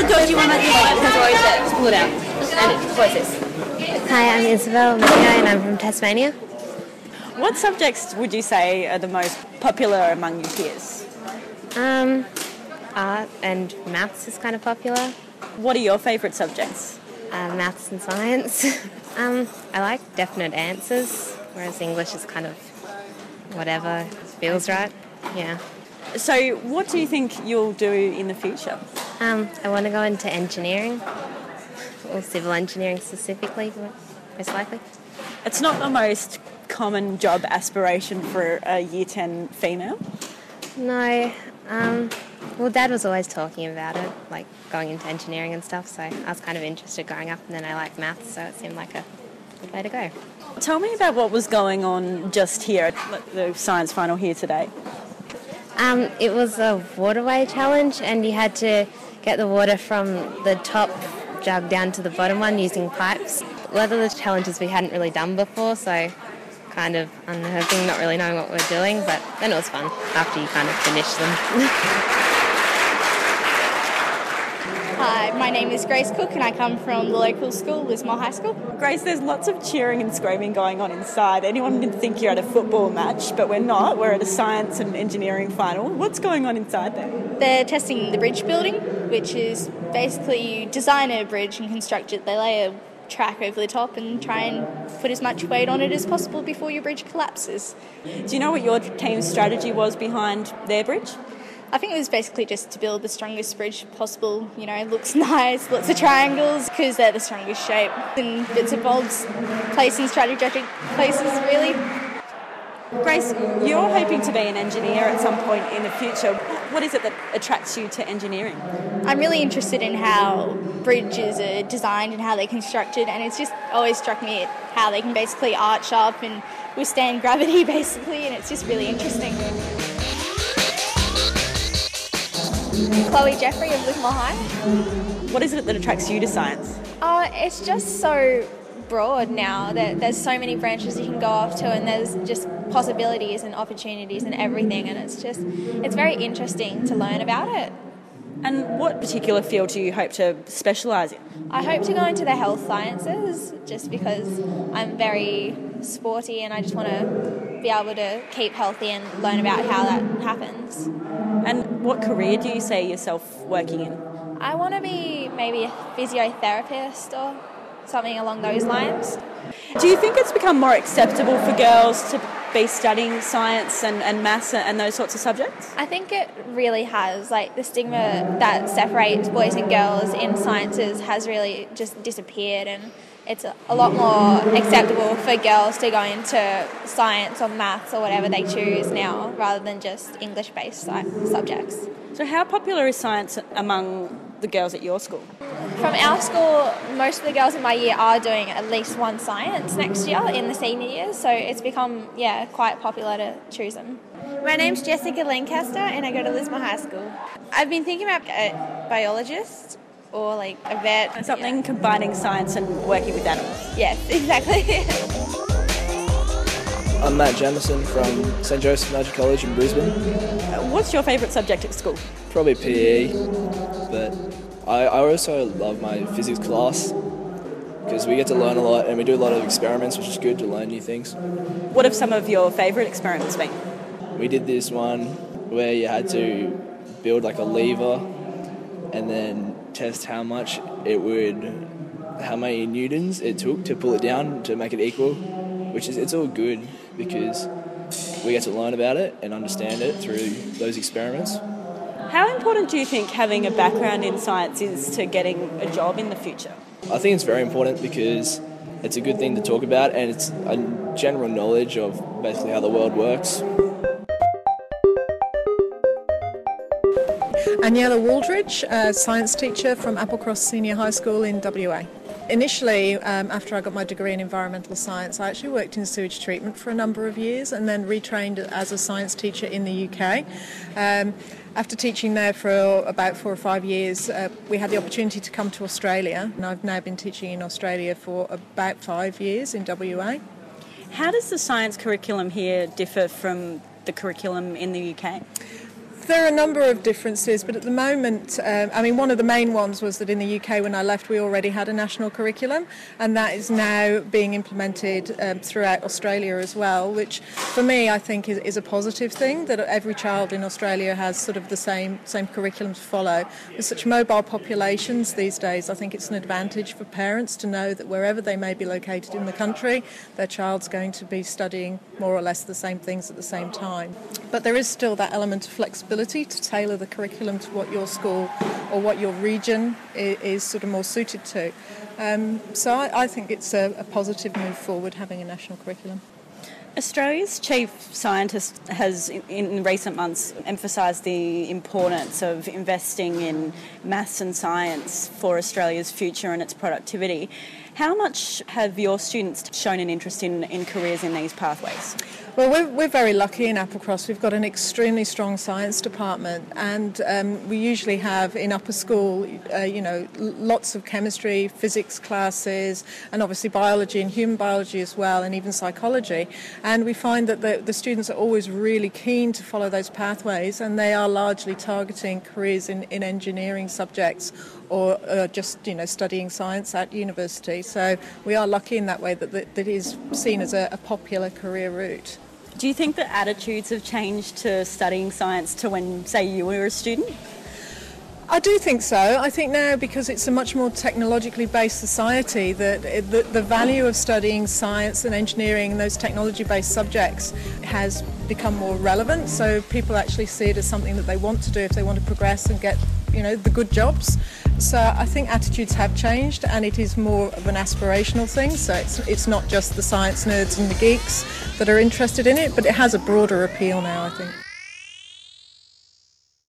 talk to you one more thing. Because we're always there. Just pull it out. And what's this? Hi, I'm Isabel Maria and I'm from Tasmania. What subjects would you say are the most popular among your peers? Art and maths is kind of popular. What are your favourite subjects? Maths and science. I like definite answers, whereas English is kind of whatever feels right. Yeah. So what do you think you'll do in the future? I want to go into engineering, or civil engineering specifically, most likely. It's not the most common job aspiration for a Year 10 female? No. Well, Dad was always talking about it, like going into engineering and stuff, so I was kind of interested growing up, and then I liked maths, so it seemed like a good way to go. Tell me about what was going on just here at the science final here today. It was a waterway challenge, and you had to get the water from the top jug down to the bottom one using pipes. A lot of the challenges we hadn't really done before, so kind of unnerving, not really knowing what we're doing, but then it was fun after you kind of finish them. Hi, my name is Grace Cook and I come from the local school, Lismore High School. Grace, there's lots of cheering and screaming going on inside. Anyone would think you're at a football match, but we're not. We're at a science and engineering final. What's going on inside there? They're testing the bridge building, which is basically you design a bridge and construct it. They lay a track over the top and try and put as much weight on it as possible before your bridge collapses. Do you know what your team's strategy was behind their bridge? I think it was basically just to build the strongest bridge possible. You know, looks nice, lots of triangles, because they're the strongest shape. And bits and bobs, place in strategic places, really. Grace, you're hoping to be an engineer at some point in the future. What is it that attracts you to engineering? I'm really interested in how bridges are designed and how they're constructed, and it's just always struck me at how they can basically arch up and withstand gravity, basically, and it's just really interesting. Chloe Jeffrey of Lismore High. What is it that attracts you to science? It's just so broad now that there's so many branches you can go off to, and there's just possibilities and opportunities and everything, and it's very interesting to learn about it. And what particular field do you hope to specialise in? I hope to go into the health sciences just because I'm very sporty and I just want to be able to keep healthy and learn about how that happens. And what career do you see yourself working in? I want to be maybe a physiotherapist or something along those lines. Do you think it's become more acceptable for girls to be studying science and maths and those sorts of subjects? I think it really has. Like, the stigma that separates boys and girls in sciences has really just disappeared, and it's a lot more acceptable for girls to go into science or maths or whatever they choose now, rather than just English-based subjects. So how popular is science among the girls at your school? From our school, most of the girls in my year are doing at least one science next year in the senior years, so it's become, quite popular to choose them. My name's Jessica Lancaster and I go to Lismore High School. I've been thinking about a biologist or like a vet. Something combining science and working with animals. Yes, exactly. I'm Matt Jamison from St Joseph Magic College in Brisbane. What's your favourite subject at school? Probably PE, but I also love my physics class because we get to learn a lot and we do a lot of experiments, which is good to learn new things. What have some of your favourite experiments been? We did this one where you had to build like a lever and then test how many newtons it took to pull it down to make it equal, it's all good because we get to learn about it and understand it through those experiments. How important do you think having a background in science is to getting a job in the future? I think it's very important because it's a good thing to talk about and it's a general knowledge of basically how the world works. Aniela Waldridge, a science teacher from Applecross Senior High School in WA. Initially, after I got my degree in environmental science, I actually worked in sewage treatment for a number of years and then retrained as a science teacher in the UK. After teaching there for about 4 or 5 years, we had the opportunity to come to Australia, and I've now been teaching in Australia for about 5 years in WA. How does the science curriculum here differ from the curriculum in the UK? there are a number of differences, but at the moment, one of the main ones was that in the UK when I left we already had a national curriculum, and that is now being implemented throughout Australia as well, which for me I think is a positive thing, that every child in Australia has sort of the same curriculum to follow. With such mobile populations these days, I think it's an advantage for parents to know that wherever they may be located in the country, their child's going to be studying more or less the same things at the same time. But there is still that element of flexibility to tailor the curriculum to what your school or what your region is sort of more suited to. So I think it's a positive move forward having a national curriculum. Australia's chief scientist has in recent months emphasised the importance of investing in maths and science for Australia's future and its productivity. How much have your students shown an interest in careers in these pathways? Well, we're very lucky in Applecross. We've got an extremely strong science department, and we usually have in upper school, lots of chemistry, physics classes, and obviously biology and human biology as well, and even psychology. And we find that the students are always really keen to follow those pathways, and they are largely targeting careers in engineering subjects or just studying science at university. So we are lucky in that way that it is seen as a popular career route. Do you think that attitudes have changed to studying science to when, say, you were a student? I do think so. I think now, because it's a much more technologically based society, that the value of studying science and engineering and those technology based subjects has become more relevant. So people actually see it as something that they want to do if they want to progress and get the good jobs. So I think attitudes have changed, and it is more of an aspirational thing. So it's not just the science nerds and the geeks that are interested in it, but it has a broader appeal now, I think.